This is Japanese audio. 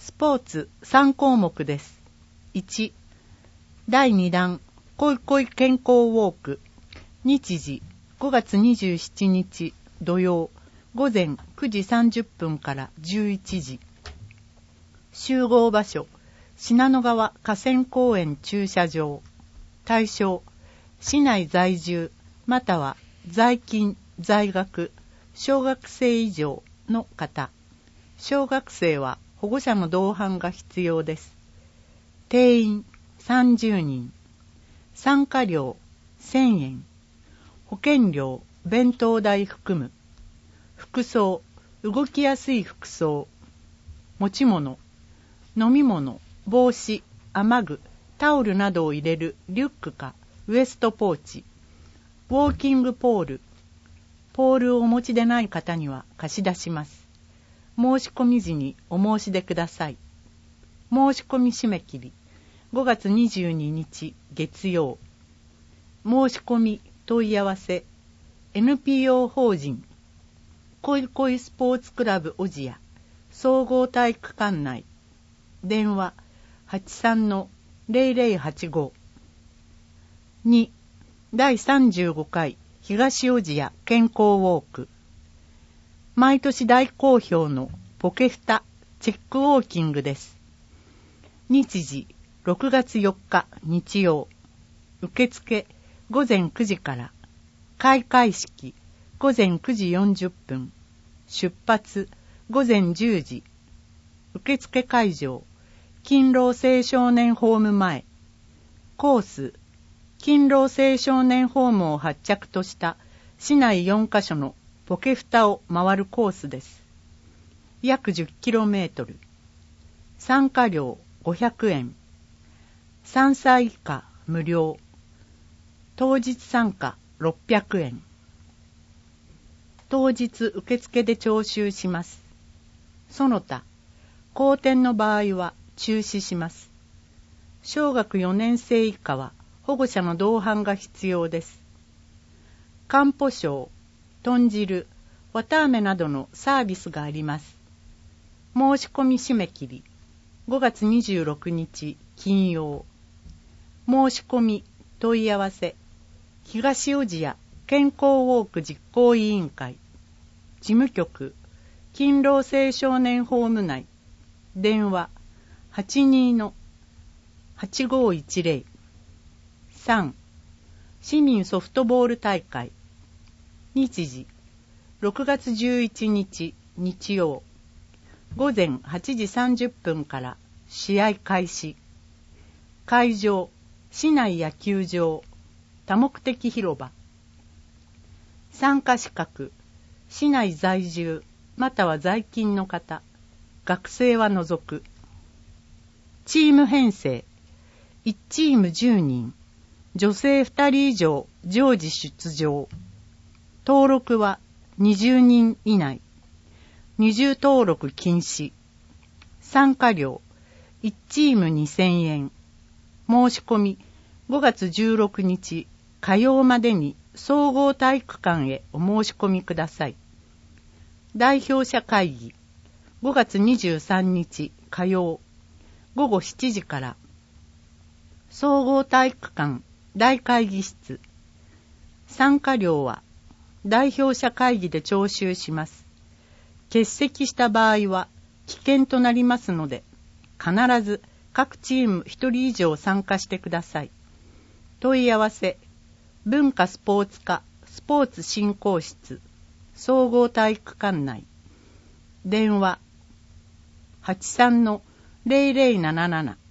スポーツ3項目です。1、第2弾こいこい健康ウォーク。日時5月27日土曜午前9時30分から11時。集合場所信濃川河川公園駐車場。対象市内在住または在勤在学小学生以上の方。小学生は保護者の同伴が必要です。定員30人。参加料1000円。保険料弁当代含む。服装動きやすい服装。持ち物飲み物帽子雨具タオルなどを入れるリュックかウエストポーチ。ウォーキングポール。ポールをお持ちでない方には貸し出します。申し込み時にお申し出ください。申し込み締め切り5月22日月曜。申し込み問い合わせ NPO 法人こいこいスポーツクラブ小千谷総合体育館内。電話 83-0085。2、第35回東小千谷健康ウォーク。毎年大好評のポケフタチェックウォーキングです。日時6月4日日曜。受付午前9時から。開会式午前9時40分。出発午前10時。受付会場勤労青少年ホーム前。コース勤労青少年ホームを発着とした市内4カ所のポケフタを回るコースです。約 10km。参加料500円。3歳以下無料。当日参加600円。当日受付で徴収します。その他、後転の場合は中止します。小学4年生以下は保護者の同伴が必要です。かんぽ小豚汁、綿あめなどのサービスがあります。申し込み締め切り5月26日金曜。申し込み問い合わせ東小千谷健康ウォーク実行委員会事務局勤労青少年ホーム内。電話 82-8510。 3、市民ソフトボール大会。日時6月11日日曜。午前8時30分から試合開始。会場市内野球場多目的広場。参加資格市内在住または在勤の方。学生は除く。チーム編成1チーム10人。女性2人以上常時出場。登録は20人以内。二重登録禁止。参加料1チーム2000円。申し込み5月16日火曜までに総合体育館へお申し込みください。代表者会議5月23日火曜午後7時から。総合体育館大会議室。参加料は代表者会議で徴収します。欠席した場合は危険となりますので、必ず各チーム1人以上参加してください。問い合わせ文化スポーツ課スポーツ振興室総合体育館内。電話 83-0077